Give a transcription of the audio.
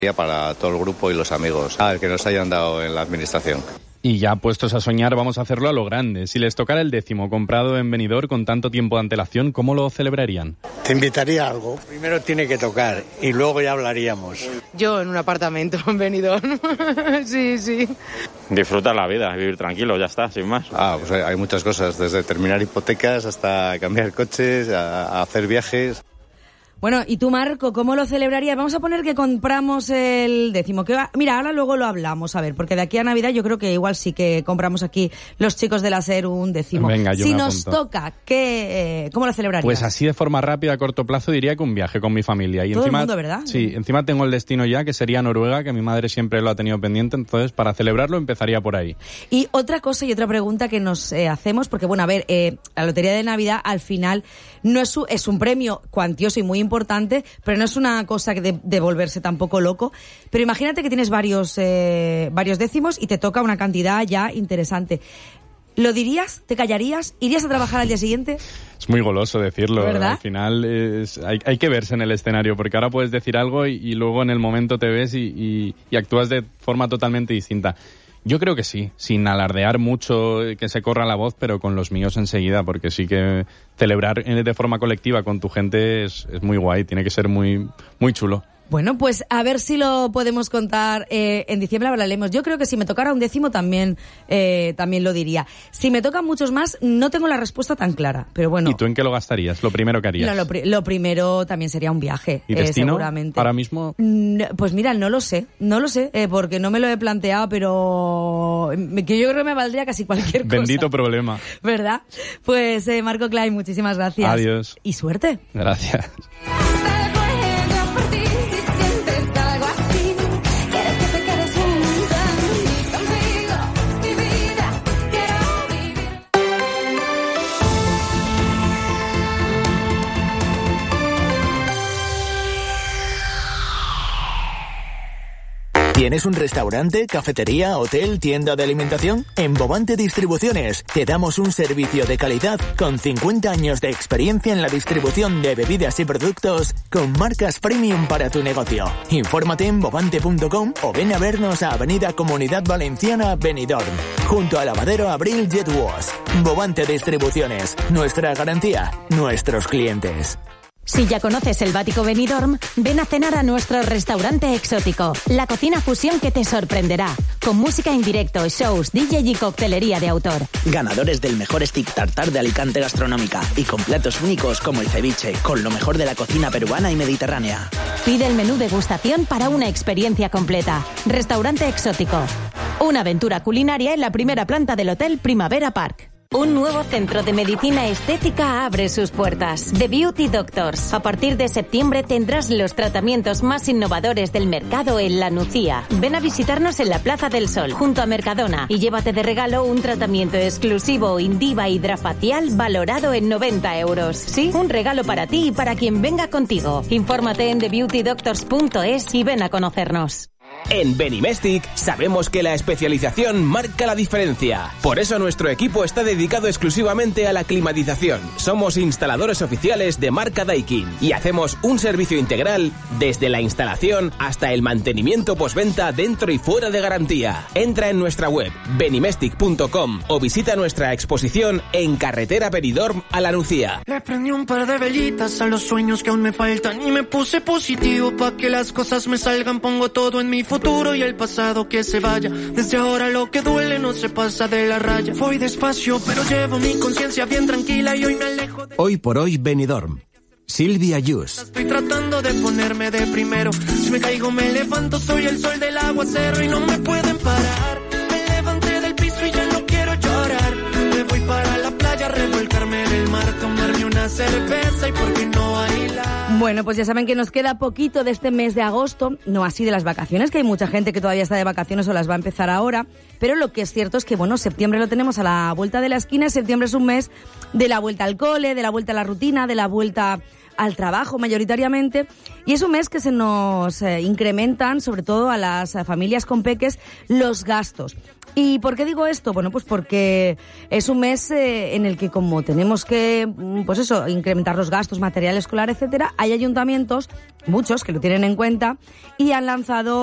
Para todo el grupo y los amigos que nos hayan dado en la administración. Y ya puestos a soñar, vamos a hacerlo a lo grande. Si les tocara el 10º comprado en Benidorm con tanto tiempo de antelación, ¿cómo lo celebrarían? Te invitaría a algo. Primero tiene que tocar y luego ya hablaríamos. Yo en un apartamento en Benidorm. Sí. Disfrutar la vida, vivir tranquilo, ya está, sin más. Pues hay muchas cosas, desde terminar hipotecas hasta cambiar coches, a hacer viajes. Bueno, ¿y tú, Marco, cómo lo celebrarías? Vamos a poner que compramos el 10º. Mira, ahora luego lo hablamos, a ver, porque de aquí a Navidad yo creo que igual sí que compramos aquí los chicos de la SER un 10º. Venga, yo si me nos apunto. toca, ¿cómo lo celebrarías? Pues así de forma rápida, a corto plazo, diría que un viaje con mi familia. Y todo encima, el mundo, ¿verdad? Sí, encima tengo el destino ya, que sería Noruega, que mi madre siempre lo ha tenido pendiente, entonces para celebrarlo empezaría por ahí. Y otra cosa y otra pregunta que nos hacemos, porque bueno, a ver, la Lotería de Navidad al final no es un premio cuantioso y muy importante, pero no es una cosa de volverse tampoco loco. Pero imagínate que tienes varios décimos y te toca una cantidad ya interesante. ¿Lo dirías? ¿Te callarías? ¿Irías a trabajar al día siguiente? Es muy goloso decirlo, ¿verdad? Al final hay que verse en el escenario, porque ahora puedes decir algo y luego en el momento te ves y actúas de forma totalmente distinta. Yo creo que sí, sin alardear mucho, que se corra la voz, pero con los míos enseguida, porque sí que celebrar de forma colectiva con tu gente es muy guay, tiene que ser muy, muy chulo. Bueno, pues a ver si lo podemos contar en diciembre, hablaremos. Yo creo que si me tocara un 10º también lo diría. Si me tocan muchos más, no tengo la respuesta tan clara, pero bueno. ¿Y tú en qué lo gastarías? Lo primero que harías. No, lo primero también sería un viaje. ¿Y destino? Seguramente. ¿Ahora mismo? Pues mira, no lo sé, porque no me lo he planteado, pero que yo creo que me valdría casi cualquier cosa. Bendito problema. ¿Verdad? Pues Marco Klein, muchísimas gracias. Adiós. Y suerte. Gracias. ¿Tienes un restaurante, cafetería, hotel, tienda de alimentación? En Bovante Distribuciones te damos un servicio de calidad con 50 años de experiencia en la distribución de bebidas y productos con marcas premium para tu negocio. Infórmate en bovante.com o ven a vernos a Avenida Comunidad Valenciana, Benidorm, junto al lavadero Abril Jet Wash. Bovante Distribuciones, nuestra garantía, nuestros clientes. Si ya conoces el Bático Benidorm, ven a cenar a nuestro restaurante exótico, la cocina fusión que te sorprenderá, con música en directo, shows, DJ y coctelería de autor. Ganadores del mejor stick tartar de Alicante Gastronómica y con platos únicos como el ceviche, con lo mejor de la cocina peruana y mediterránea. Pide el menú degustación para una experiencia completa. Restaurante exótico. Una aventura culinaria en la primera planta del Hotel Primavera Park. Un nuevo centro de medicina estética abre sus puertas. The Beauty Doctors. A partir de septiembre tendrás los tratamientos más innovadores del mercado en La Nucía. Ven a visitarnos en la Plaza del Sol, junto a Mercadona, y llévate de regalo un tratamiento exclusivo Indiva Hidrafacial valorado en 90 euros. Sí, un regalo para ti y para quien venga contigo. Infórmate en thebeautydoctors.es y ven a conocernos. En Benimestic sabemos que la especialización marca la diferencia. Por eso nuestro equipo está dedicado exclusivamente a la climatización. Somos instaladores oficiales de marca Daikin y hacemos un servicio integral desde la instalación hasta el mantenimiento postventa dentro y fuera de garantía. Entra en nuestra web benimestic.com o visita nuestra exposición en Carretera Benidorm a La Nucía. Le prendí un par de velitas a los sueños que aún me faltan y me puse positivo pa' que las cosas me salgan. Pongo todo en mi futuro y el pasado que se vaya. Desde ahora lo que duele no se pasa de la raya. Voy despacio pero llevo mi conciencia bien tranquila y hoy me alejo de... Hoy por hoy Benidorm. Silvia Yus. Estoy tratando de ponerme de primero. Si me caigo me levanto, soy el sol del aguacero y no me pueden parar. Me levanté del piso y ya no quiero llorar. Me voy para la playa, revolcarme en el mar, tomarme una cerveza y por qué no bailar. Bueno, pues ya saben que nos queda poquito de este mes de agosto, no así de las vacaciones, que hay mucha gente que todavía está de vacaciones o las va a empezar ahora, pero lo que es cierto es que, bueno, septiembre lo tenemos a la vuelta de la esquina. Septiembre es un mes de la vuelta al cole, de la vuelta a la rutina, de la vuelta al trabajo mayoritariamente, y es un mes que se nos incrementan, sobre todo a las familias con peques, los gastos. ¿Y por qué digo esto? Bueno, pues porque es un mes en el que, como tenemos que, pues eso, incrementar los gastos, material escolar, etcétera, hay ayuntamientos, muchos, que lo tienen en cuenta y han lanzado